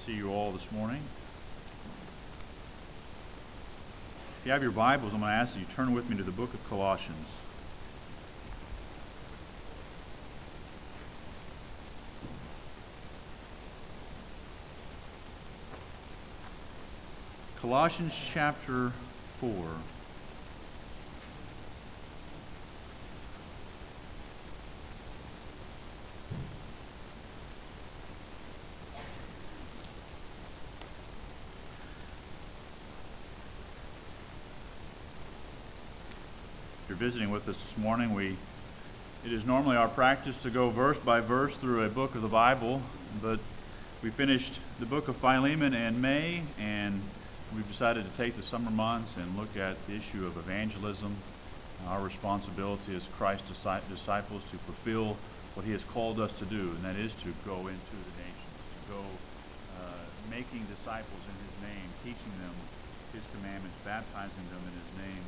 see you all this morning. If you have your Bibles, I'm going to ask that you turn with me to the book of Colossians. Colossians chapter 4. If you're visiting with us this morning, it is normally our practice to go verse by verse through a book of the Bible, but we finished the book of Philemon in May, and we've decided to take the summer months and look at the issue of evangelism, our responsibility as Christ's disciples to fulfill what He has called us to do, and that is to go into the nations, to go making disciples in His name, teaching them His commandments, baptizing them in His name.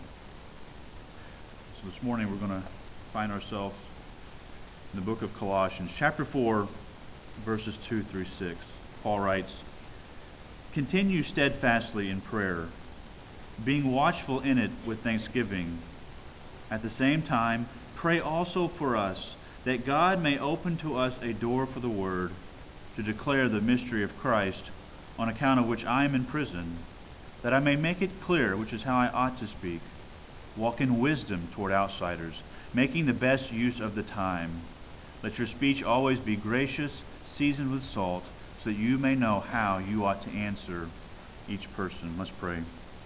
So this morning we're going to find ourselves in the book of Colossians, chapter 4, verses 2 through 6. Paul writes, "Continue steadfastly in prayer, being watchful in it with thanksgiving. At the same time, pray also for us, that God may open to us a door for the word, to declare the mystery of Christ, on account of which I am in prison, that I may make it clear which is how I ought to speak. Walk in wisdom toward outsiders, making the best use of the time. Let your speech always be gracious, seasoned with salt, so that you may know how you ought to answer each person." Let's pray.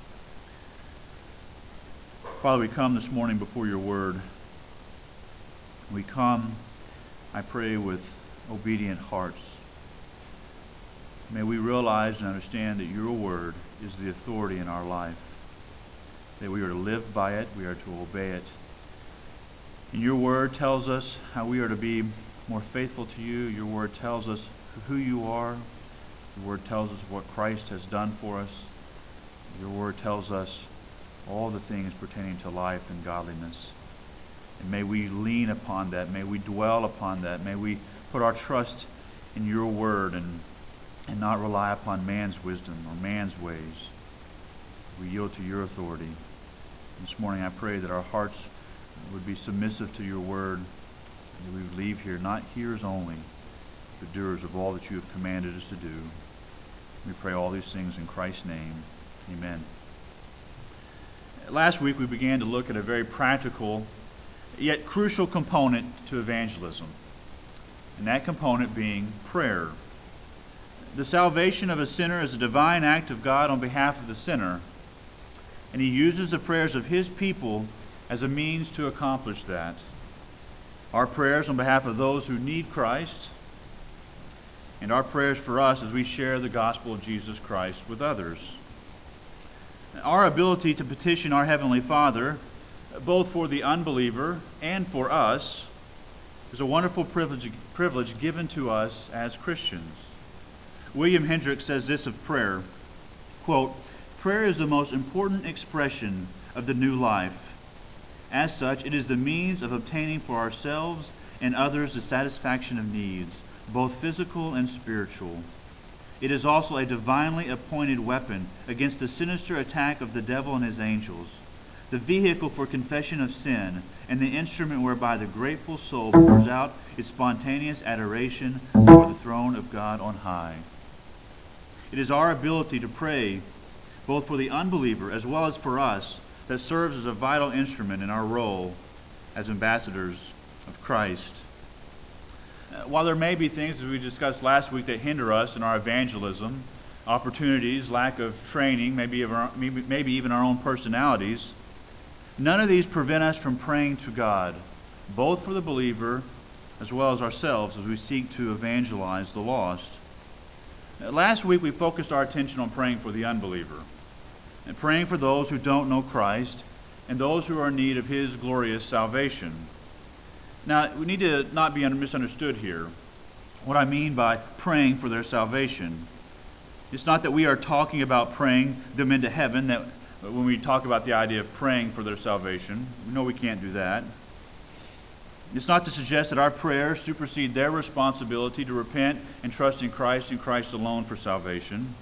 Father, we come this morning before your word. We come, I pray, with obedient hearts. May we realize and understand that your word is the authority in our life, that we are to live by it, we are to obey it. And your word tells us how we are to be more faithful to you. Your word tells us who you are. Your word tells us what Christ has done for us. Your word tells us all the things pertaining to life and godliness. And may we lean upon that. May we dwell upon that. May we put our trust in your word and not rely upon man's wisdom or man's ways. We yield to your authority. This morning I pray that our hearts would be submissive to your word, and that we would leave here not hearers only, but doers of all that you have commanded us to do. We pray all these things in Christ's name. Amen. Last week we began to look at a very practical yet crucial component to evangelism, and that component being prayer. The salvation of a sinner is a divine act of God on behalf of the sinner, and He uses the prayers of His people as a means to accomplish that. Our prayers on behalf of those who need Christ, and our prayers for us as we share the gospel of Jesus Christ with others. Our ability to petition our Heavenly Father, both for the unbeliever and for us, is a wonderful privilege given to us as Christians. William Hendricks says this of prayer, quote, "Prayer is the most important expression of the new life. As such, it is the means of obtaining for ourselves and others the satisfaction of needs, both physical and spiritual. It is also a divinely appointed weapon against the sinister attack of the devil and his angels, the vehicle for confession of sin, and the instrument whereby the grateful soul pours out its spontaneous adoration before the throne of God on high. It is our ability to pray, both for the unbeliever as well as for us, that serves as a vital instrument in our role as ambassadors of Christ. While there may be things, as we discussed last week, that hinder us in our evangelism, opportunities, lack of training, maybe even our own personalities, none of these prevent us from praying to God, both for the believer as well as ourselves as we seek to evangelize the lost. Last week we focused our attention on praying for the unbeliever, and praying for those who don't know Christ and those who are in need of His glorious salvation. Now, we need to not be misunderstood here. What I mean by praying for their salvation, it's not that we are talking about praying them into heaven, that when we talk about the idea of praying for their salvation, we know we can't do that. It's not to suggest that our prayers supersede their responsibility to repent and trust in Christ and Christ alone for salvation.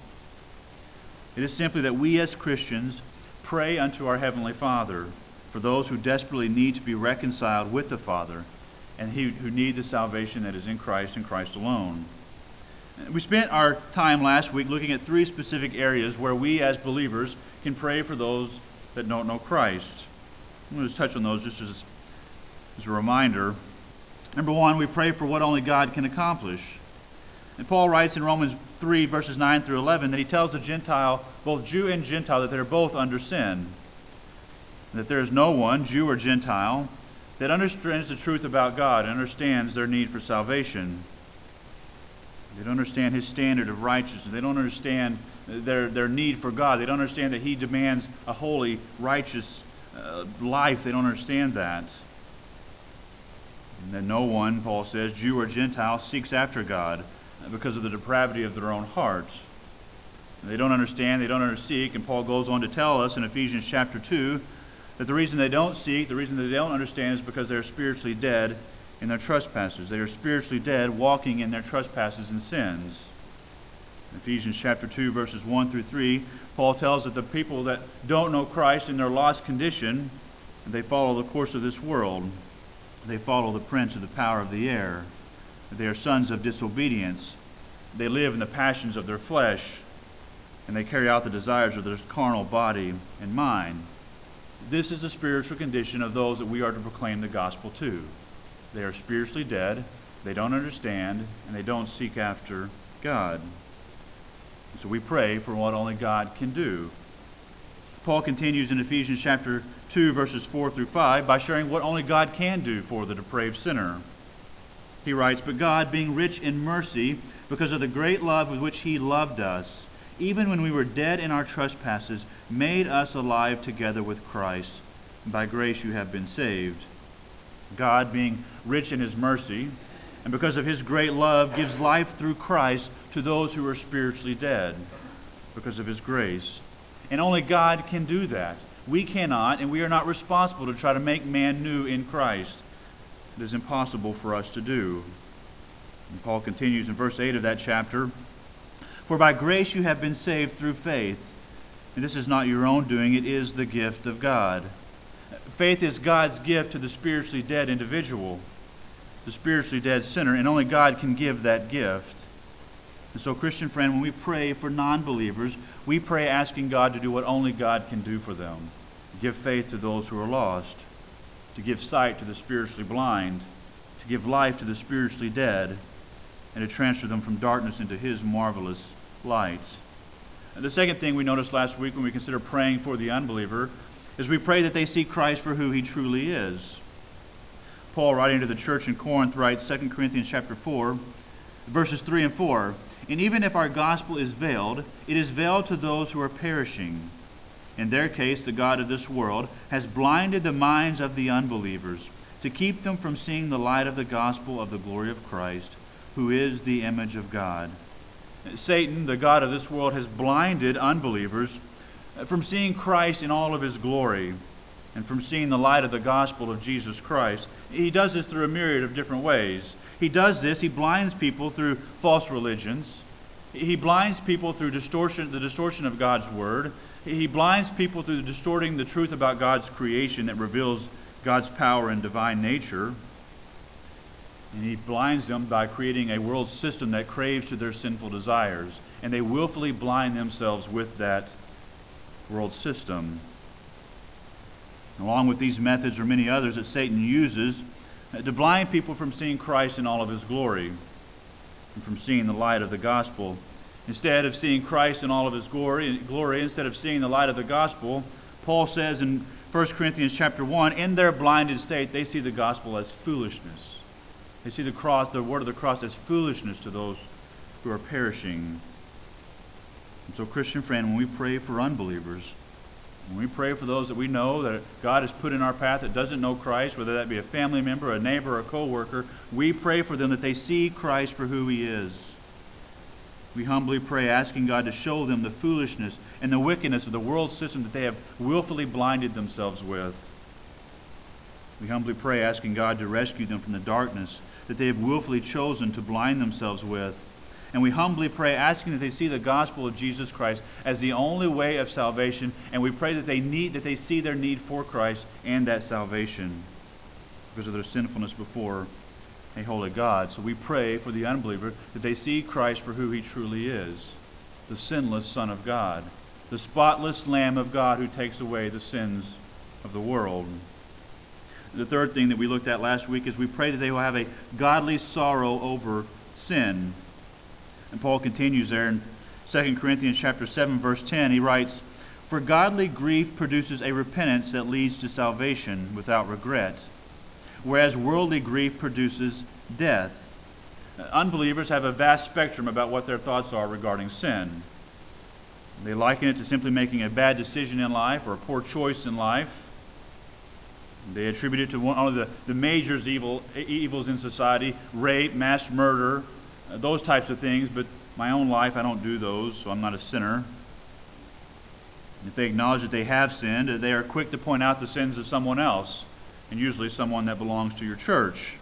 It is simply that we as Christians pray unto our Heavenly Father for those who desperately need to be reconciled with the Father and who need the salvation that is in Christ and Christ alone. We spent our time last week looking at 3 specific areas where we as believers can pray for those that don't know Christ. I'm going to touch on those just as a reminder. Number 1, we pray for what only God can accomplish. And Paul writes in Romans 3, verses 9 through 11, that he tells the Gentile, both Jew and Gentile, that they're both under sin. That there is no one, Jew or Gentile, that understands the truth about God and understands their need for salvation. They don't understand His standard of righteousness. They don't understand their need for God. They don't understand that He demands a holy, righteous life. They don't understand that. And that no one, Paul says, Jew or Gentile, seeks after God because of the depravity of their own hearts. They don't understand, they don't seek, and Paul goes on to tell us in Ephesians chapter 2 that the reason they don't seek, the reason that they don't understand is because they're spiritually dead in their trespasses. They are spiritually dead, walking in their trespasses and sins. In Ephesians chapter 2, verses 1 through 3, Paul tells that the people that don't know Christ in their lost condition, they follow the course of this world. They follow the prince of the power of the air. They are sons of disobedience. They live in the passions of their flesh, and they carry out the desires of their carnal body and mind. This is the spiritual condition of those that we are to proclaim the gospel to. They are spiritually dead, they don't understand, and they don't seek after God. So we pray for what only God can do. Paul continues in Ephesians chapter 2, verses 4 through 5, by sharing what only God can do for the depraved sinner. He writes, "But God, being rich in mercy, because of the great love with which He loved us, even when we were dead in our trespasses, made us alive together with Christ. By grace you have been saved." God, being rich in His mercy, and because of His great love, gives life through Christ to those who are spiritually dead, because of His grace. And only God can do that. We cannot, and we are not responsible to try to make man new in Christ. It is impossible for us to do. And Paul continues in verse 8 of that chapter, "For by grace you have been saved through faith. And this is not your own doing, it is the gift of God." Faith is God's gift to the spiritually dead individual, the spiritually dead sinner, and only God can give that gift. And so, Christian friend, when we pray for non-believers, we pray asking God to do what only God can do for them. Give faith to those who are lost, to give sight to the spiritually blind, to give life to the spiritually dead, and to transfer them from darkness into His marvelous light. And the second thing we noticed last week when we consider praying for the unbeliever is we pray that they see Christ for who He truly is. Paul, writing to the church in Corinth, writes 2 Corinthians chapter 4, verses 3 and 4, "And even if our gospel is veiled, it is veiled to those who are perishing. In their case, the God of this world has blinded the minds of the unbelievers to keep them from seeing the light of the gospel of the glory of Christ, who is the image of God." Satan, the God of this world, has blinded unbelievers from seeing Christ in all of His glory and from seeing the light of the gospel of Jesus Christ. He does this through a myriad of different ways. He does this, He blinds people through false religions. He blinds people through the distortion of God's Word. He blinds people through distorting the truth about God's creation that reveals God's power and divine nature. And He blinds them by creating a world system that craves to their sinful desires. And they willfully blind themselves with that world system. Along with these methods are many others that Satan uses to blind people from seeing Christ in all of His glory and from seeing the light of the gospel. Instead of seeing Christ in all of His glory, instead of seeing the light of the gospel, Paul says in 1 Corinthians chapter 1, in their blinded state, they see the gospel as foolishness. They see the cross, the word of the cross, as foolishness to those who are perishing. And so, Christian friend, when we pray for unbelievers, when we pray for those that we know that God has put in our path that doesn't know Christ, whether that be a family member, a neighbor, or a co-worker, we pray for them that they see Christ for who He is. We humbly pray, asking God to show them the foolishness and the wickedness of the world system that they have willfully blinded themselves with. We humbly pray, asking God to rescue them from the darkness that they have willfully chosen to blind themselves with. And we humbly pray, asking that they see the gospel of Jesus Christ as the only way of salvation, and we pray that they see their need for Christ and that salvation because of their sinfulness before a holy God. So we pray for the unbeliever that they see Christ for who he truly is, the sinless Son of God, the spotless Lamb of God who takes away the sins of the world. The third thing that we looked at last week is we pray that they will have a godly sorrow over sin. And Paul continues there in 2 Corinthians chapter 7, verse 10. He writes, "For godly grief produces a repentance that leads to salvation without regret, whereas worldly grief produces death." Unbelievers have a vast spectrum about what their thoughts are regarding sin. They liken it to simply making a bad decision in life or a poor choice in life. They attribute it to one of the major evils in society: rape, mass murder, those types of things. But my own life, I don't do those, so I'm not a sinner. If they acknowledge that they have sinned, they are quick to point out the sins of someone else, and usually someone that belongs to your church.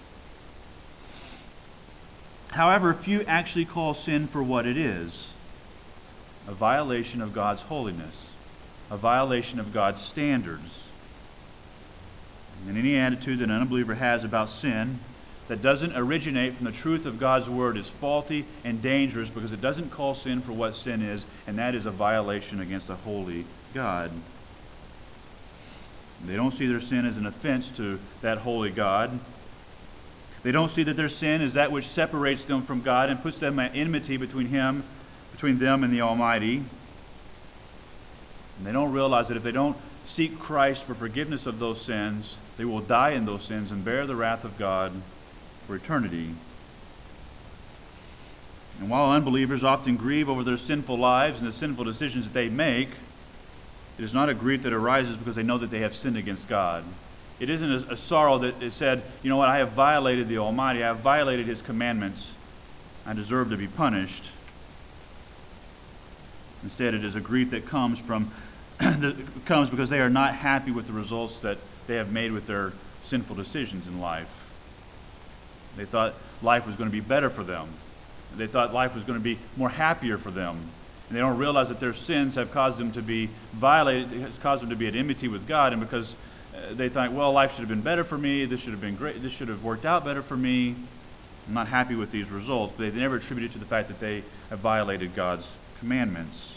However, few actually call sin for what it is: a violation of God's holiness, a violation of God's standards. And any attitude that an unbeliever has about sin that doesn't originate from the truth of God's Word is faulty and dangerous, because it doesn't call sin for what sin is, and that is a violation against a holy God. They don't see their sin as an offense to that holy God. They don't see that their sin is that which separates them from God and puts them at enmity between them and the Almighty. And they don't realize that if they don't seek Christ for forgiveness of those sins, they will die in those sins and bear the wrath of God for eternity. And while unbelievers often grieve over their sinful lives and the sinful decisions that they make, it is not a grief that arises because they know that they have sinned against God. It isn't a sorrow that is said, you know what, I have violated the Almighty, I have violated His commandments, I deserve to be punished. Instead, it is a grief that comes because they are not happy with the results that they have made with their sinful decisions in life. They thought life was going to be better for them. They thought life was going to be more happier for them. And they don't realize that their sins have caused them to be violated, has caused them to be at enmity with God. And because they think, well, life should have been better for me, this should have been great, this should have worked out better for me, I'm not happy with these results. But they never attribute it to the fact that they have violated God's commandments.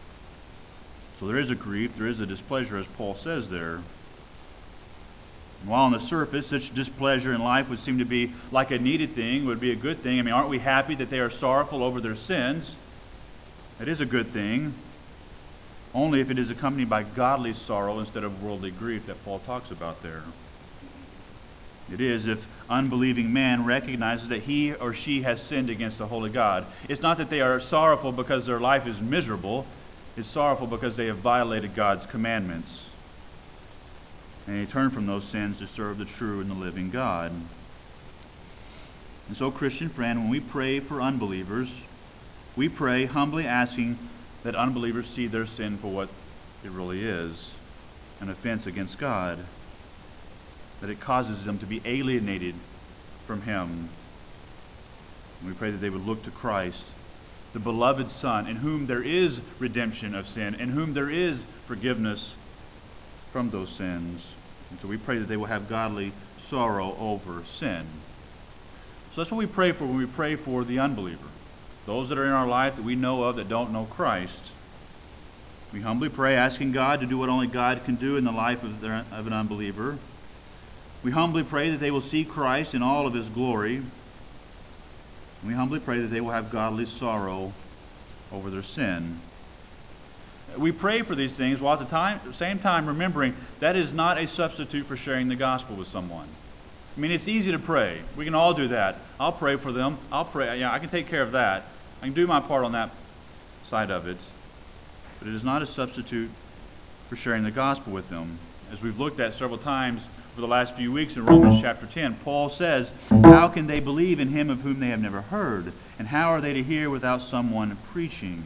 So there is a grief, there is a displeasure, as Paul says there. And while on the surface, such displeasure in life would seem to be like a needed thing, would be a good thing. I mean, aren't we happy that they are sorrowful over their sins? It is a good thing, only if it is accompanied by godly sorrow instead of worldly grief that Paul talks about there. It is if unbelieving man recognizes that he or she has sinned against the holy God. It's not that they are sorrowful because their life is miserable. It's sorrowful because they have violated God's commandments. And they turn from those sins to serve the true and the living God. And so, Christian friend, when we pray for unbelievers, we pray humbly asking that unbelievers see their sin for what it really is: an offense against God, that it causes them to be alienated from Him. And we pray that they would look to Christ, the beloved Son, in whom there is redemption of sin, in whom there is forgiveness from those sins. And so we pray that they will have godly sorrow over sin. So that's what we pray for when we pray for the unbeliever, those that are in our life that we know of that don't know Christ. We humbly pray, asking God to do what only God can do in the life of an unbeliever. We humbly pray that they will see Christ in all of His glory. We humbly pray that they will have godly sorrow over their sin. We pray for these things while at the same time remembering that is not a substitute for sharing the gospel with someone. I mean, it's easy to pray. We can all do that. I'll pray for them. I'll pray. I can take care of that. I can do my part on that side of it. But it is not a substitute for sharing the gospel with them. As we've looked at several times for the last few weeks in Romans chapter 10, Paul says, "How can they believe in Him of whom they have never heard? And how are they to hear without someone preaching?"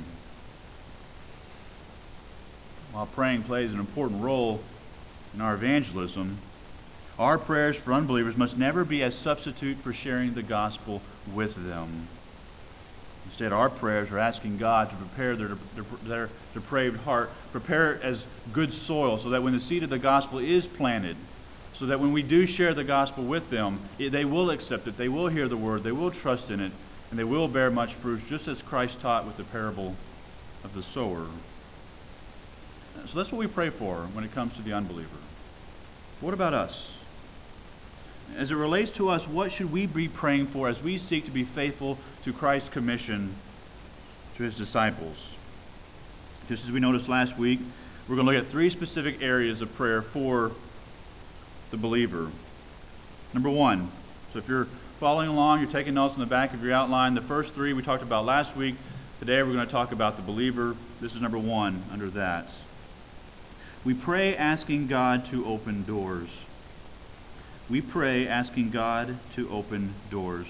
While praying plays an important role in our evangelism, Our prayers for unbelievers must never be a substitute for sharing the gospel with them. Instead, our prayers are asking God to prepare their depraved heart, prepare it as good soil so that when the seed of the gospel is planted, so that when we do share the gospel with them, they will accept it, they will hear the word, they will trust in it, and they will bear much fruit, just as Christ taught with the parable of the sower. So that's what we pray for when it comes to the unbeliever. What about us? As it relates to us, what should we be praying for as we seek to be faithful to Christ's commission to his disciples? Just as we noticed last week, we're going to look at 3 specific areas of prayer for the believer. Number 1, so if you're following along, you're taking notes in the back of your outline, the first 3 we talked about last week. Today we're going to talk about the believer. This is number 1 under that. We pray asking God to open doors. We pray asking God to open doors.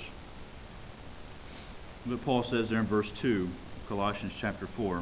What Paul says there in verse 2, Colossians chapter 4.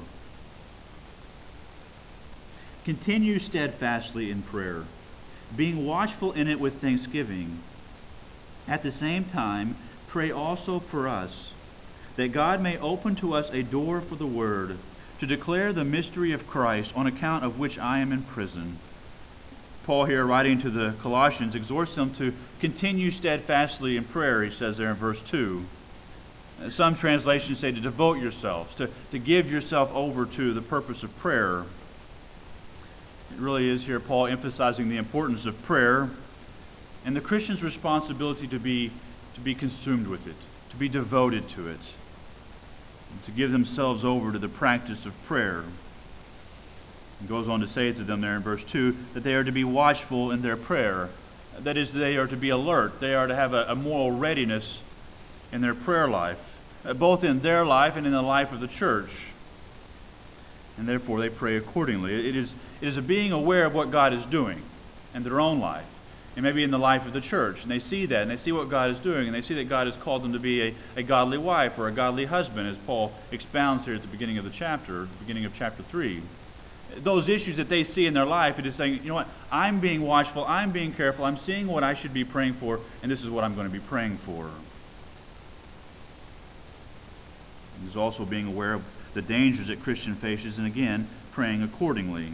Continue steadfastly in prayer, being watchful in it with thanksgiving. At the same time, pray also for us, that God may open to us a door for the word, to declare the mystery of Christ, on account of which I am in prison. Paul here, writing to the Colossians, exhorts them to continue steadfastly in prayer, he says there in verse 2. Some translations say to devote yourselves, to give yourself over to the purpose of prayer. It really is here Paul emphasizing the importance of prayer and the Christian's responsibility to be consumed with it, to be devoted to it, and to give themselves over to the practice of prayer. He goes on to say to them there in verse 2 that they are to be watchful in their prayer. That is, they are to be alert. They are to have a moral readiness in their prayer life, both in their life and in the life of the church. And therefore they pray accordingly. It is a being aware of what God is doing in their own life, and maybe in the life of the church. And they see that, and they see what God is doing, and they see that God has called them to be a godly wife or a godly husband, as Paul expounds here at the beginning of the chapter, the beginning of chapter 3. Those issues that they see in their life, it is saying, you know what, I'm being watchful, I'm being careful, I'm seeing what I should be praying for, and this is what I'm going to be praying for. There's also being aware of the dangers that Christian faces, and again, praying accordingly.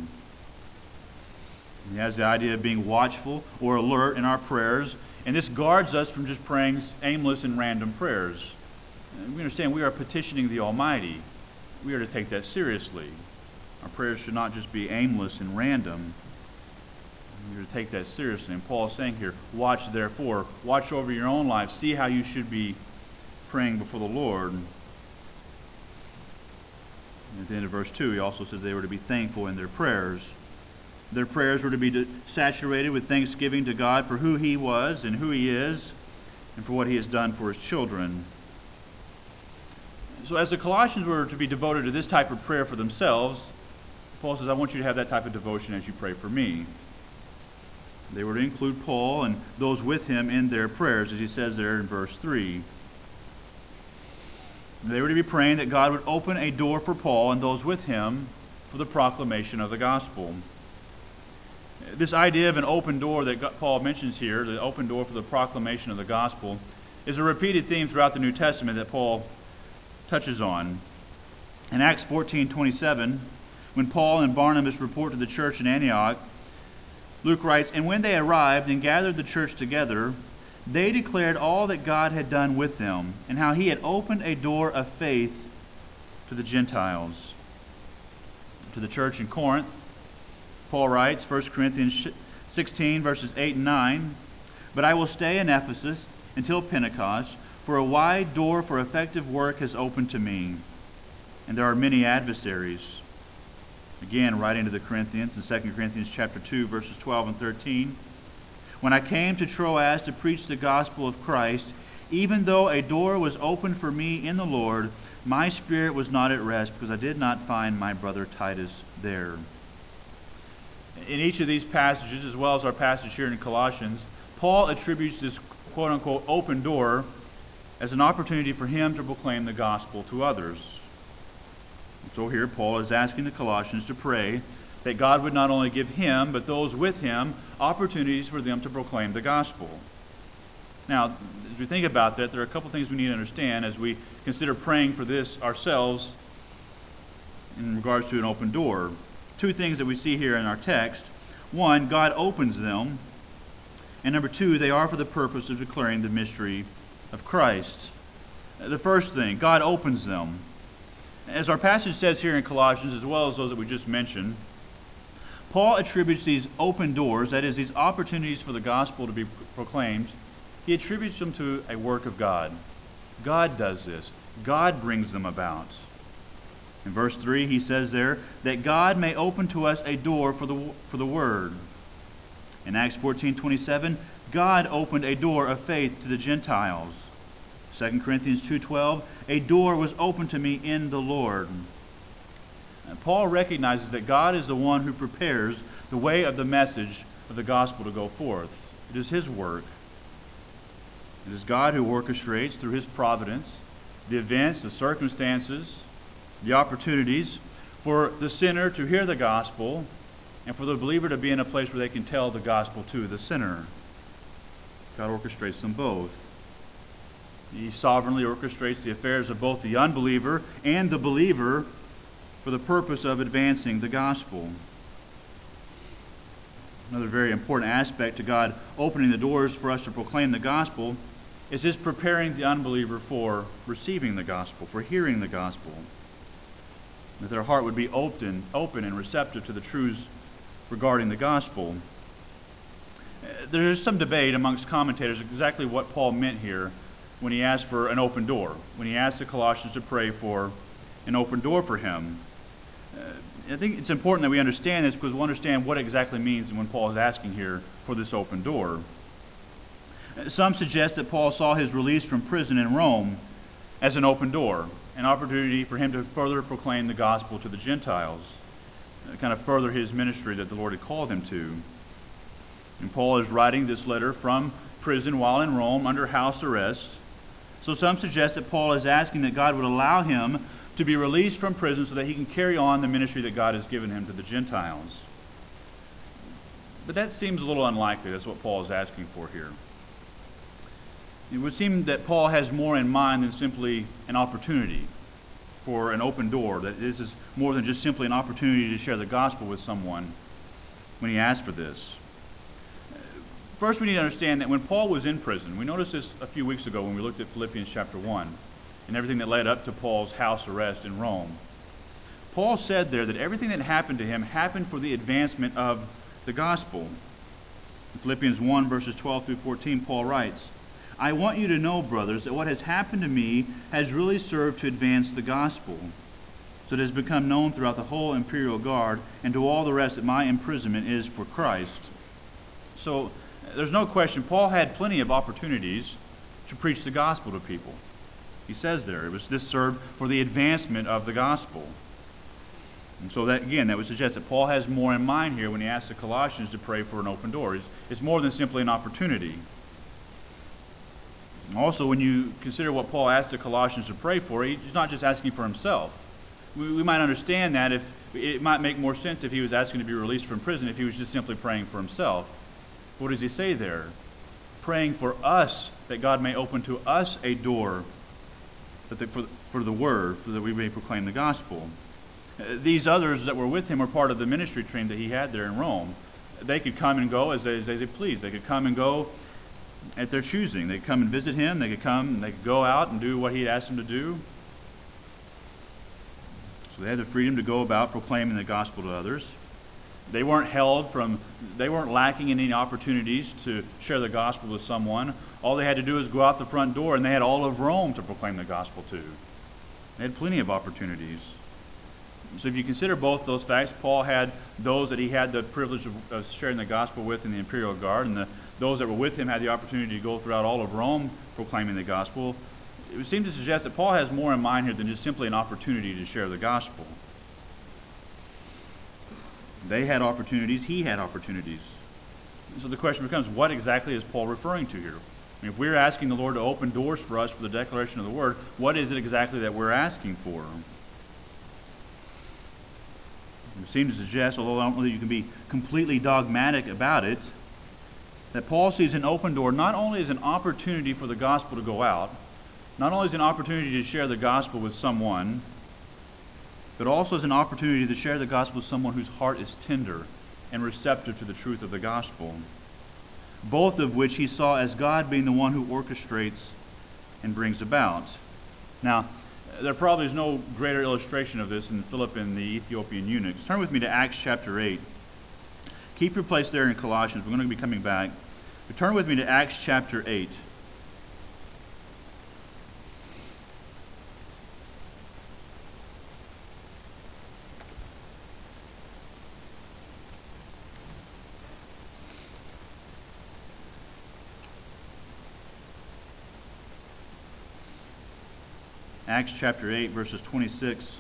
He has the idea of being watchful or alert in our prayers, and this guards us from just praying aimless and random prayers. We understand we are petitioning the Almighty. We are to take that seriously. Our prayers should not just be aimless and random. We are to take that seriously. And Paul is saying here, watch therefore. Watch over your own life. See how you should be praying before the Lord. And at the end of verse 2, he also says they were to be thankful in their prayers. Their prayers were to be saturated with thanksgiving to God for who he was and who he is, and for what he has done for his children. So as the Colossians were to be devoted to this type of prayer for themselves, Paul says, I want you to have that type of devotion as you pray for me. They were to include Paul and those with him in their prayers, as he says there in verse 3. They were to be praying that God would open a door for Paul and those with him for the proclamation of the gospel. This idea of an open door that Paul mentions here, the open door for the proclamation of the gospel, is a repeated theme throughout the New Testament that Paul touches on. In Acts 14:27, when Paul and Barnabas report to the church in Antioch, Luke writes, and when they arrived and gathered the church together, they declared all that God had done with them, and how he had opened a door of faith to the Gentiles. To the church in Corinth, Paul writes, 1 Corinthians 16, verses 8 and 9, but I will stay in Ephesus until Pentecost, for a wide door for effective work has opened to me, and there are many adversaries. Again, writing to the Corinthians in 2 Corinthians chapter 2, verses 12 and 13, when I came to Troas to preach the gospel of Christ, even though a door was opened for me in the Lord, my spirit was not at rest, because I did not find my brother Titus there. In each of these passages, as well as our passage here in Colossians, Paul attributes this quote-unquote open door as an opportunity for him to proclaim the gospel to others. And so here Paul is asking the Colossians to pray that God would not only give him, but those with him, opportunities for them to proclaim the gospel. Now, as we think about that, there are a couple things we need to understand as we consider praying for this ourselves in regards to an open door. Two things that we see here in our text. One, God opens them. And number two, they are for the purpose of declaring the mystery of Christ. The first thing, God opens them. As our passage says here in Colossians, as well as those that we just mentioned, Paul attributes these open doors, that is, these opportunities for the gospel to be proclaimed, he attributes them to a work of God. God does this. God brings them about. In verse 3, he says there, that God may open to us a door for the word. In Acts 14:27, God opened a door of faith to the Gentiles. 2 Corinthians 2:12, a door was opened to me in the Lord. And Paul recognizes that God is the one who prepares the way of the message of the gospel to go forth. It is his work. It is God who orchestrates through his providence the events, the circumstances, the opportunities for the sinner to hear the gospel and for the believer to be in a place where they can tell the gospel to the sinner. God orchestrates them both. He sovereignly orchestrates the affairs of both the unbeliever and the believer for the purpose of advancing the gospel. Another very important aspect to God opening the doors for us to proclaim the gospel is his preparing the unbeliever for receiving the gospel, for hearing the gospel. That their heart would be open and receptive to the truths regarding the gospel. There is some debate amongst commentators exactly what Paul meant here when he asked for an open door, when he asked the Colossians to pray for an open door for him. I think it's important that we understand this because we'll understand what it exactly means when Paul is asking here for this open door. Some suggest that Paul saw his release from prison in Rome as an open door, an opportunity for him to further proclaim the gospel to the Gentiles, kind of further his ministry that the Lord had called him to. And Paul is writing this letter from prison while in Rome under house arrest. So some suggest that Paul is asking that God would allow him to be released from prison so that he can carry on the ministry that God has given him to the Gentiles. But that seems a little unlikely. That's what Paul is asking for here. It would seem that Paul has more in mind than simply an opportunity for an open door, that this is more than just simply an opportunity to share the gospel with someone when he asked for this. First, we need to understand that when Paul was in prison, we noticed this a few weeks ago when we looked at Philippians chapter 1 and everything that led up to Paul's house arrest in Rome. Paul said there that everything that happened to him happened for the advancement of the gospel. In Philippians 1, verses 12 through 14, Paul writes, I want you to know, brothers, that what has happened to me has really served to advance the gospel, so it has become known throughout the whole imperial guard and to all the rest that my imprisonment is for Christ. So there's no question, Paul had plenty of opportunities to preach the gospel to people. He says there, this served for the advancement of the gospel. And so that, again, that would suggest that Paul has more in mind here when he asks the Colossians to pray for an open door. It's more than simply an opportunity. Also, when you consider what Paul asked the Colossians to pray for, he's not just asking for himself. We might understand that if it might make more sense if he was asking to be released from prison if he was just simply praying for himself. What does he say there? Praying for us, that God may open to us a door for the word, so that we may proclaim the gospel. These others that were with him were part of the ministry team that he had there in Rome. They could come and go as they pleased. They could come and go at their choosing. They could come and visit him. They could go out and do what he asked them to do. So they had the freedom to go about proclaiming the gospel to others. They weren't lacking in any opportunities to share the gospel with someone. All they had to do was go out the front door, and they had all of Rome to proclaim the gospel to. They had plenty of opportunities. So if you consider both those facts, Paul had those that he had the privilege of sharing the gospel with in the imperial guard, and those that were with him had the opportunity to go throughout all of Rome proclaiming the gospel. It would seem to suggest that Paul has more in mind here than just simply an opportunity to share the gospel. They had opportunities, he had opportunities. So the question becomes, what exactly is Paul referring to here? I mean, if we're asking the Lord to open doors for us for the declaration of the word, what is it exactly that we're asking for? It seems to suggest, although I don't know that you can be completely dogmatic about it, that Paul sees an open door not only as an opportunity for the gospel to go out, not only as an opportunity to share the gospel with someone, but also as an opportunity to share the gospel with someone whose heart is tender and receptive to the truth of the gospel. Both of which he saw as God being the one who orchestrates and brings about. Now, there probably is no greater illustration of this than Philip and the Ethiopian eunuch. Turn with me to Acts chapter 8. Keep your place there in Colossians. We're going to be coming back. But turn with me to Acts chapter 8. Acts chapter 8, verses 26.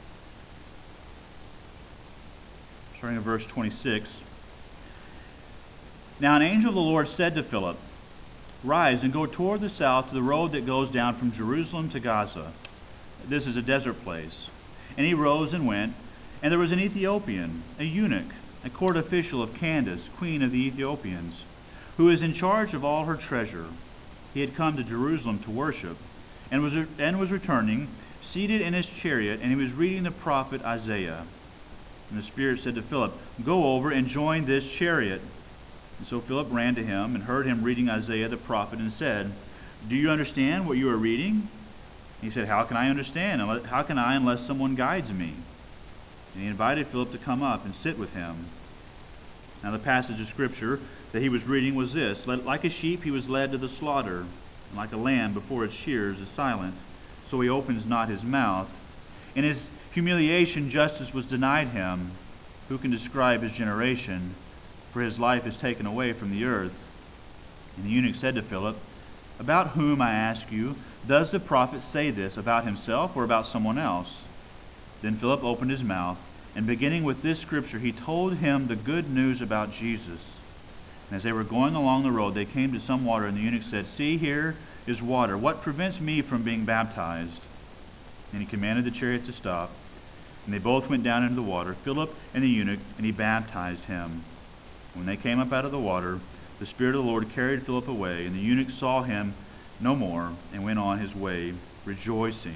Starting at verse 26. Now an angel of the Lord said to Philip, "Rise and go toward the south to the road that goes down from Jerusalem to Gaza. This is a desert place." And he rose and went, and there was an Ethiopian, a eunuch, a court official of Candace, queen of the Ethiopians, who was in charge of all her treasure. He had come to Jerusalem to worship, and was returning, seated in his chariot, and he was reading the prophet Isaiah. And the Spirit said to Philip, "Go over and join this chariot." And so Philip ran to him and heard him reading Isaiah the prophet and said, "Do you understand what you are reading?" He said, "How can I understand? How can I unless someone guides me?" And he invited Philip to come up and sit with him. Now the passage of Scripture that he was reading was this: "Like a sheep he was led to the slaughter, and like a lamb before its shears is silent, so he opens not his mouth. In his humiliation justice was denied him. Who can describe his generation? For his life is taken away from the earth." And the eunuch said to Philip, "About whom, I ask you, does the prophet say this, about himself or about someone else?" Then Philip opened his mouth, and beginning with this scripture, he told him the good news about Jesus. And as they were going along the road, they came to some water, and the eunuch said, "See, here is water. What prevents me from being baptized?" And he commanded the chariot to stop. And they both went down into the water, Philip and the eunuch, and he baptized him. When they came up out of the water, the Spirit of the Lord carried Philip away, and the eunuch saw him no more, and went on his way, rejoicing.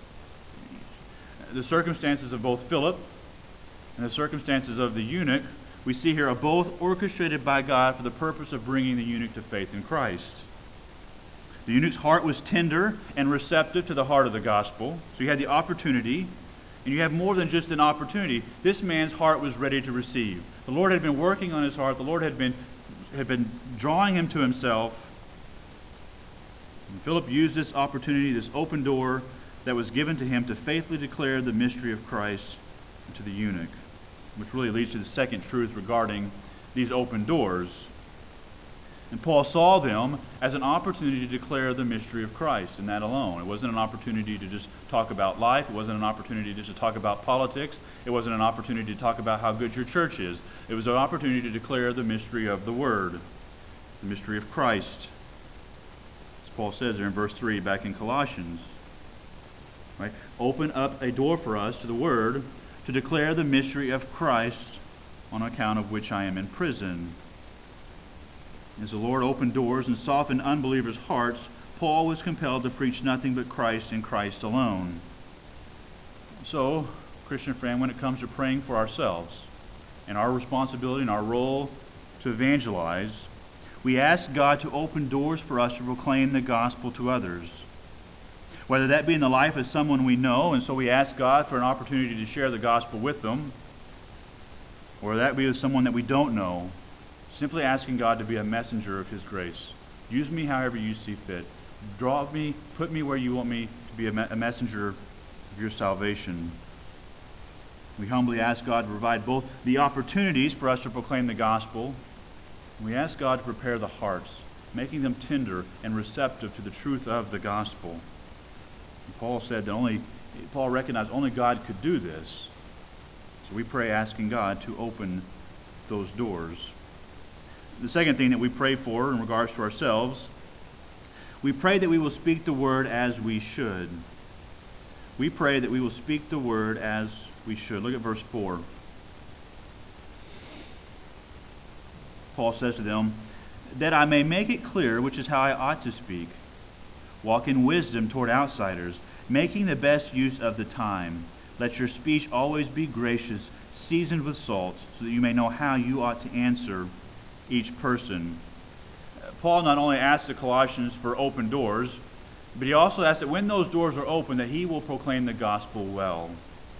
The circumstances of both Philip and the circumstances of the eunuch we see here are both orchestrated by God for the purpose of bringing the eunuch to faith in Christ. The eunuch's heart was tender and receptive to the heart of the gospel, so he had the opportunity, and you have more than just an opportunity. This man's heart was ready to receive. The Lord had been working on his heart. The Lord had been drawing him to himself. And Philip used this opportunity, this open door that was given to him, to faithfully declare the mystery of Christ to the eunuch, which really leads to the second truth regarding these open doors. And Paul saw them as an opportunity to declare the mystery of Christ, and that alone. It wasn't an opportunity to just talk about life. It wasn't an opportunity just to talk about politics. It wasn't an opportunity to talk about how good your church is. It was an opportunity to declare the mystery of the Word, the mystery of Christ. As Paul says there in verse 3 back in Colossians. Right? Open up a door for us to the Word to declare the mystery of Christ, on account of which I am in prison. As the Lord opened doors and softened unbelievers' hearts, Paul was compelled to preach nothing but Christ and Christ alone. So, Christian friend, when it comes to praying for ourselves and our responsibility and our role to evangelize, we ask God to open doors for us to proclaim the gospel to others. Whether that be in the life of someone we know, and so we ask God for an opportunity to share the gospel with them, or that be with someone that we don't know, simply asking God to be a messenger of His grace. Use me however you see fit. Draw me, put me where you want me to be a messenger of your salvation. We humbly ask God to provide both the opportunities for us to proclaim the gospel, and we ask God to prepare the hearts, making them tender and receptive to the truth of the gospel. And Paul recognized only God could do this. So we pray asking God to open those doors. The second thing that we pray for in regards to ourselves, we pray that we will speak the word as we should. We pray that we will speak the word as we should. Look at verse 4. Paul says to them, that I may make it clear which is how I ought to speak. Walk in wisdom toward outsiders, making the best use of the time. Let your speech always be gracious, seasoned with salt, so that you may know how you ought to answer each person. Paul not only asks the Colossians for open doors, but he also asks that when those doors are open, that he will proclaim the gospel well.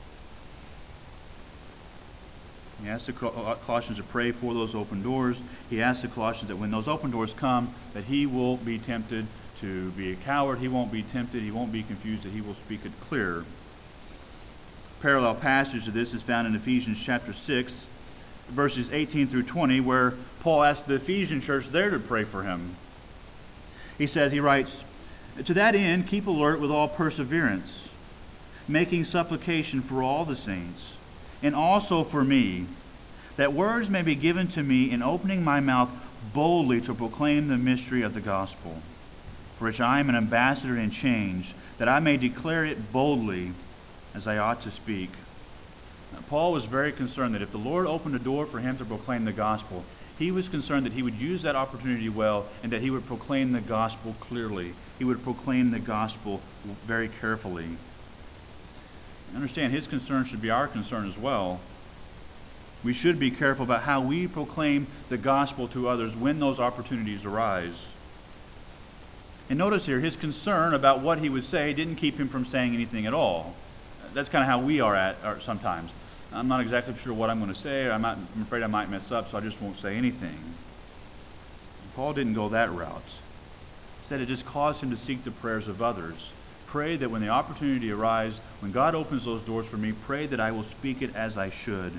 He asks the Colossians to pray for those open doors. He asks the Colossians that when those open doors come, that he will be tempted to be a coward. He won't be tempted. He won't be confused. That he will speak it clear. Parallel passage to this is found in Ephesians chapter 6, verses 18 through 20, where Paul asks the Ephesian church there to pray for him. He writes, to that end, keep alert with all perseverance, making supplication for all the saints, and also for me, that words may be given to me in opening my mouth boldly to proclaim the mystery of the gospel, for which I am an ambassador in chains, that I may declare it boldly as I ought to speak. Now, Paul was very concerned that if the Lord opened a door for him to proclaim the gospel, he was concerned that he would use that opportunity well and that he would proclaim the gospel clearly. He would proclaim the gospel very carefully. Understand, his concern should be our concern as well. We should be careful about how we proclaim the gospel to others when those opportunities arise. And notice here, his concern about what he would say didn't keep him from saying anything at all. That's kind of how we are sometimes. I'm not exactly sure what I'm going to say, or I'm afraid I might mess up, so I just won't say anything. Paul didn't go that route. Instead, it just caused him to seek the prayers of others. Pray that when the opportunity arises, when God opens those doors for me, pray that I will speak it as I should.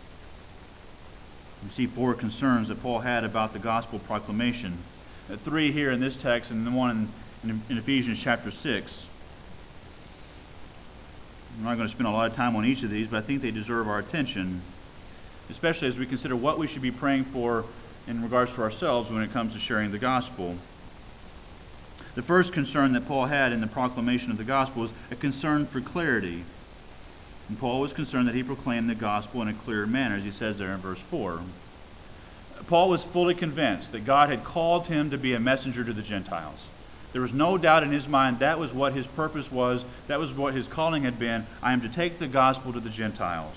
We see 4 concerns that Paul had about the gospel proclamation. 3 here in this text, and then one in Ephesians chapter 6. I'm not going to spend a lot of time on each of these, but I think they deserve our attention, especially as we consider what we should be praying for in regards to ourselves when it comes to sharing the gospel. The first concern that Paul had in the proclamation of the gospel was a concern for clarity. And Paul was concerned that he proclaimed the gospel in a clear manner, as he says there in verse 4. Paul was fully convinced that God had called him to be a messenger to the Gentiles. There was no doubt in his mind that was what his purpose was. That was what his calling had been. I am to take the gospel to the Gentiles.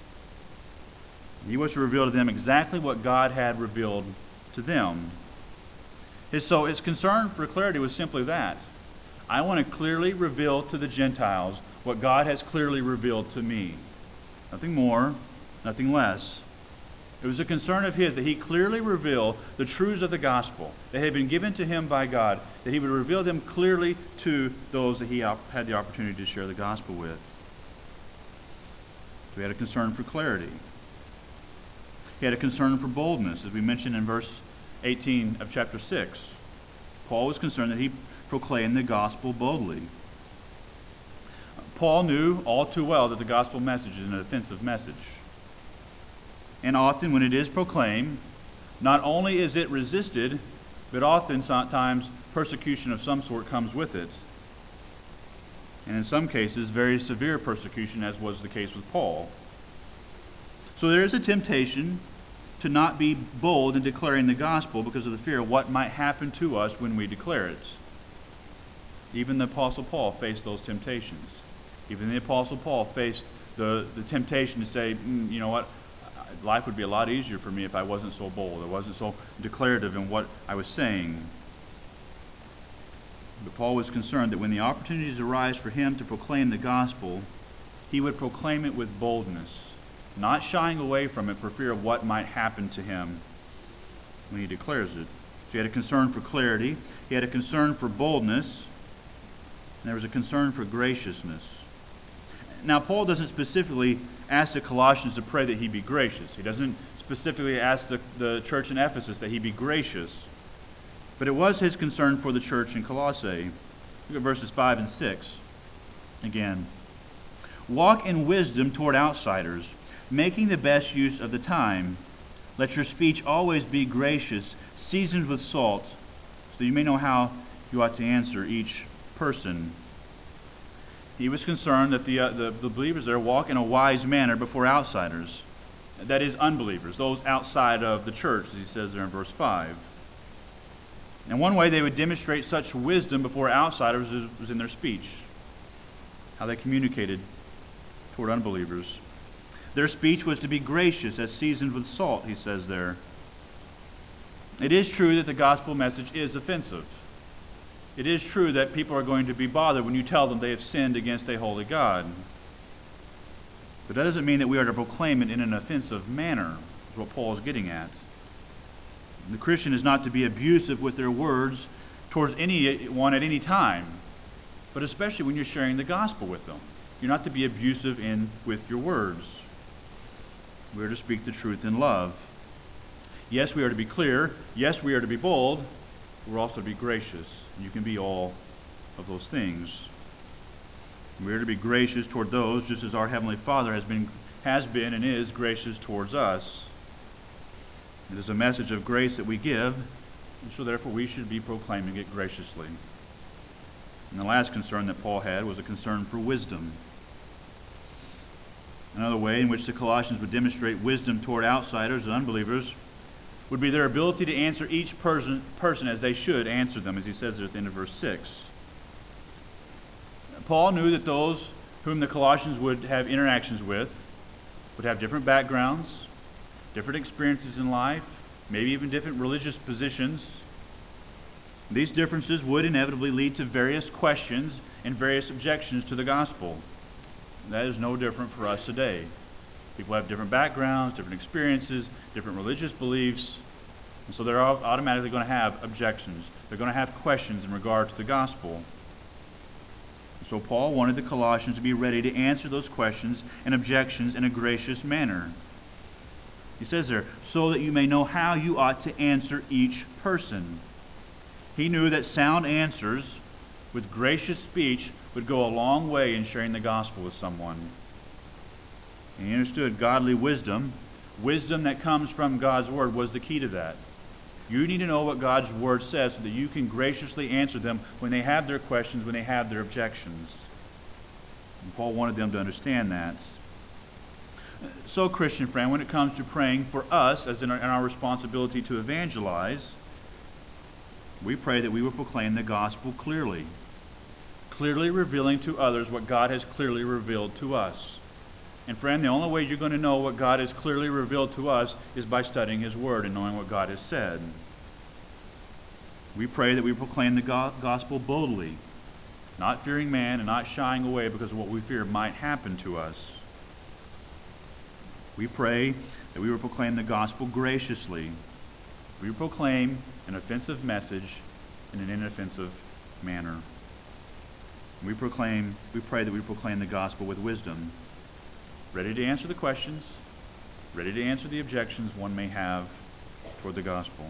He was to reveal to them exactly what God had revealed to them. So his concern for clarity was simply that. I want to clearly reveal to the Gentiles what God has clearly revealed to me. Nothing more, nothing less. It was a concern of his that he clearly reveal the truths of the gospel that had been given to him by God, that he would reveal them clearly to those that he had the opportunity to share the gospel with. So he had a concern for clarity. He had a concern for boldness, as we mentioned in verse 18 of chapter 6. Paul was concerned that he proclaimed the gospel boldly. Paul knew all too well that the gospel message is an offensive message. And often when it is proclaimed, not only is it resisted, but oftentimes persecution of some sort comes with it. And in some cases, very severe persecution, as was the case with Paul. So there is a temptation to not be bold in declaring the gospel because of the fear of what might happen to us when we declare it. Even the Apostle Paul faced those temptations. Even the Apostle Paul faced the temptation to say, you know what, life would be a lot easier for me if I wasn't so bold, I wasn't so declarative in what I was saying. But Paul was concerned that when the opportunities arise for him to proclaim the gospel, he would proclaim it with boldness, not shying away from it for fear of what might happen to him when he declares it. So he had a concern for clarity, he had a concern for boldness, and there was a concern for graciousness. Now, Paul doesn't specifically ask the Colossians to pray that he be gracious. He doesn't specifically ask the church in Ephesus that he be gracious. But it was his concern for the church in Colossae. Look at verses 5 and 6 again. Walk in wisdom toward outsiders, making the best use of the time. Let your speech always be gracious, seasoned with salt, so that you may know how you ought to answer each person. He was concerned that the believers there walk in a wise manner before outsiders. That is, unbelievers, those outside of the church, as he says there in verse 5. And one way they would demonstrate such wisdom before outsiders was in their speech, how they communicated toward unbelievers. Their speech was to be gracious, as seasoned with salt, he says there. It is true that the gospel message is offensive. It is true that people are going to be bothered when you tell them they have sinned against a holy God. But that doesn't mean that we are to proclaim it in an offensive manner, is what Paul is getting at. The Christian is not to be abusive with their words towards anyone at any time, but especially when you're sharing the gospel with them. You're not to be abusive with your words. We are to speak the truth in love. Yes, we are to be clear. Yes, we are to be bold. We're also to be gracious. You can be all of those things. We are to be gracious toward those, just as our Heavenly Father has been and is gracious towards us. It is a message of grace that we give, and so therefore we should be proclaiming it graciously. And the last concern that Paul had was a concern for wisdom. Another way in which the Colossians would demonstrate wisdom toward outsiders and unbelievers would be their ability to answer each person as they should answer them, as he says at the end of verse 6. Paul knew that those whom the Colossians would have interactions with would have different backgrounds, different experiences in life, maybe even different religious positions. These differences would inevitably lead to various questions and various objections to the gospel. That is no different for us today. People have different backgrounds, different experiences, different religious beliefs, and so they're automatically going to have objections. They're going to have questions in regard to the gospel. So Paul wanted the Colossians to be ready to answer those questions and objections in a gracious manner. He says there, so that you may know how you ought to answer each person. He knew that sound answers with gracious speech would go a long way in sharing the gospel with someone. And he understood godly wisdom that comes from God's word, was the key to that. You need to know what God's word says so that you can graciously answer them when they have their questions, when they have their objections. And Paul wanted them to understand that. So, Christian friend, when it comes to praying for us, as in our responsibility to evangelize, we pray that we will proclaim the gospel clearly revealing to others what God has clearly revealed to us. And friend, the only way you're going to know what God has clearly revealed to us is by studying His Word and knowing what God has said. We pray that we proclaim the gospel boldly, not fearing man and not shying away because of what we fear might happen to us. We pray that we will proclaim the gospel graciously. We proclaim an offensive message in an inoffensive manner. We pray that we proclaim the gospel with wisdom, ready to answer the questions, ready to answer the objections one may have toward the gospel.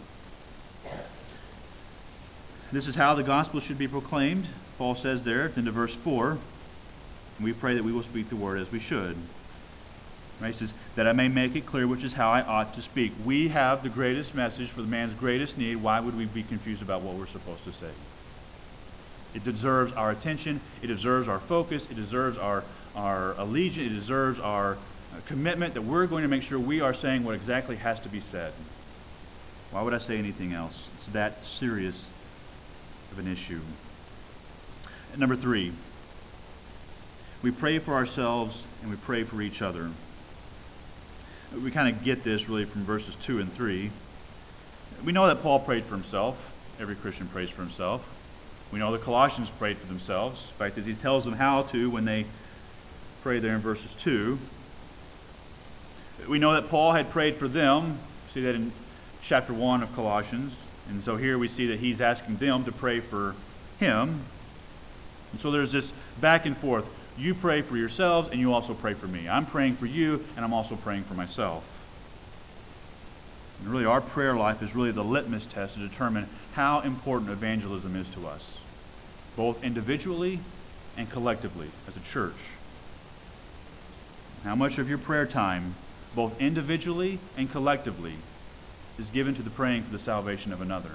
This is how the gospel should be proclaimed. Paul says there at the end of verse 4, we pray that we will speak the word as we should. Right? He says, that I may make it clear which is how I ought to speak. We have the greatest message for the man's greatest need. Why would we be confused about what we're supposed to say? It deserves our attention. It deserves our focus. It deserves our allegiance. It deserves our commitment that we're going to make sure we are saying what exactly has to be said. Why would I say anything else? It's that serious of an issue. And number 3, we pray for ourselves and we pray for each other. We kind of get this really from verses 2 and 3. We know that Paul prayed for himself. Every Christian prays for himself. We know the Colossians prayed for themselves. In fact, he tells them how to when they pray there in verses 2. We know that Paul had prayed for them. See that in chapter 1 of Colossians. And so here we see that he's asking them to pray for him. And so there's this back and forth. You pray for yourselves and you also pray for me. I'm praying for you and I'm also praying for myself. And really our prayer life is really the litmus test to determine how important evangelism is to us, both individually and collectively as a church. How much of your prayer time, both individually and collectively, is given to the praying for the salvation of another?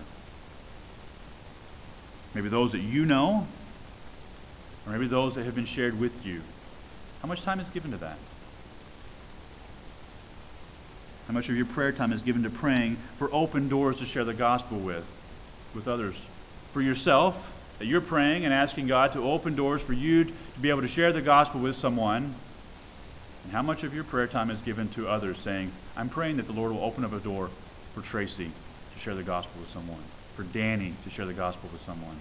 Maybe those that you know, or maybe those that have been shared with you. How much time is given to that? How much of your prayer time is given to praying for open doors to share the gospel with others? For yourself, that you're praying and asking God to open doors for you to be able to share the gospel with someone. And how much of your prayer time is given to others, saying, I'm praying that the Lord will open up a door for Tracy to share the gospel with someone, for Danny to share the gospel with someone.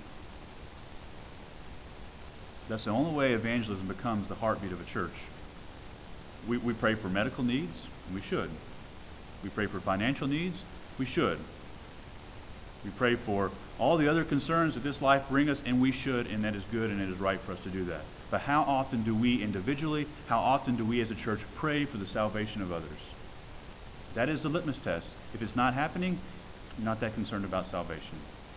That's the only way evangelism becomes the heartbeat of a church. We pray for medical needs, and we should. We pray for financial needs, we should. We pray for all the other concerns that this life brings us, and we should, and that is good, and it is right for us to do that. But how often do we individually, how often do we as a church pray for the salvation of others? That is the litmus test. If it's not happening, you're not that concerned about salvation.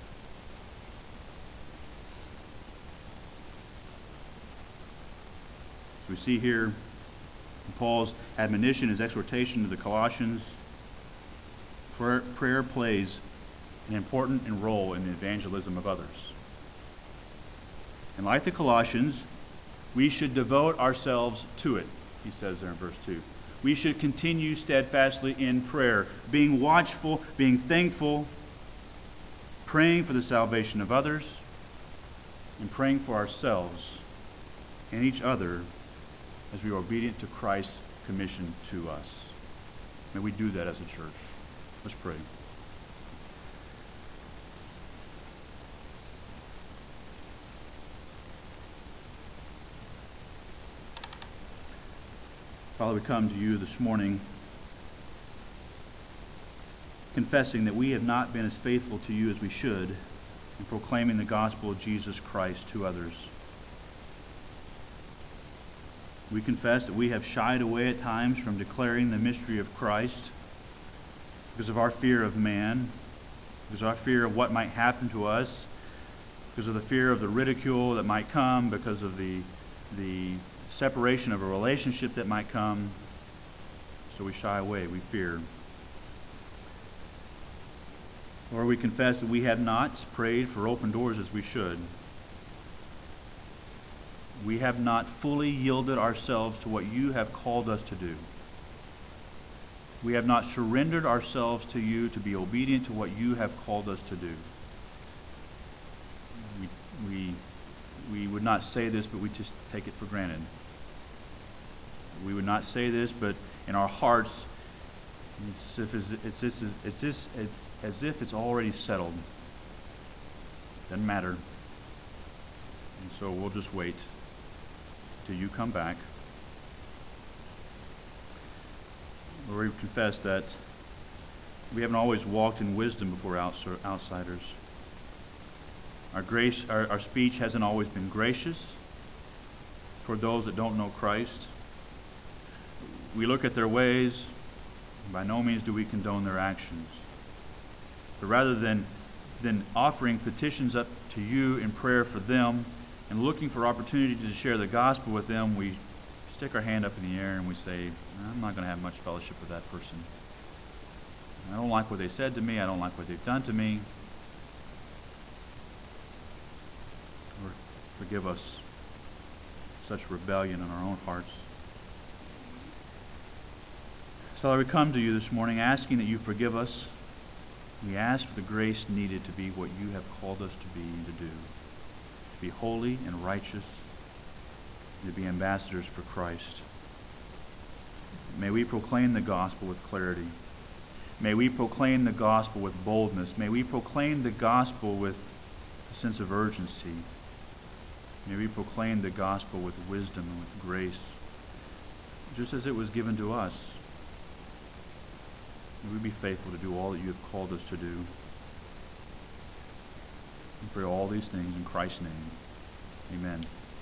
So we see here Paul's admonition, his exhortation to the Colossians. Prayer plays an important role in the evangelism of others. And like the Colossians, we should devote ourselves to it, he says there in verse 2. We should continue steadfastly in prayer, being watchful, being thankful, praying for the salvation of others, and praying for ourselves and each other as we are obedient to Christ's commission to us. May we do that as a church. Let's pray. Father, we come to you this morning confessing that we have not been as faithful to you as we should in proclaiming the gospel of Jesus Christ to others. We confess that we have shied away at times from declaring the mystery of Christ because of our fear of man, because of our fear of what might happen to us, because of the fear of the ridicule that might come, because of the separation of a relationship that might come. So we shy away, we fear. Or we confess that we have not prayed for open doors as we should. We have not fully yielded ourselves to what you have called us to do. We have not surrendered ourselves to you to be obedient to what you have called us to do. We would not say this, but we just take it for granted. We would not say this, but in our hearts, it's as if it's already settled. Doesn't matter. And so we'll just wait till you come back. Lord, we confess that we haven't always walked in wisdom before outsiders. Our speech hasn't always been gracious toward those that don't know Christ. We look at their ways, and by no means do we condone their actions. But rather than offering petitions up to you in prayer for them and looking for opportunity to share the gospel with them, we stick our hand up in the air and we say, I'm not going to have much fellowship with that person. I don't like what they said to me. I don't like what they've done to me. Lord, forgive us such rebellion in our own hearts. So Father, we come to you this morning asking that you forgive us. We ask for the grace needed to be what you have called us to be and to do. To be holy and righteous, and to be ambassadors for Christ. May we proclaim the gospel with clarity. May we proclaim the gospel with boldness. May we proclaim the gospel with a sense of urgency. May we proclaim the gospel with wisdom and with grace, just as it was given to us. May we be faithful to do all that you have called us to do. We pray all these things in Christ's name. Amen.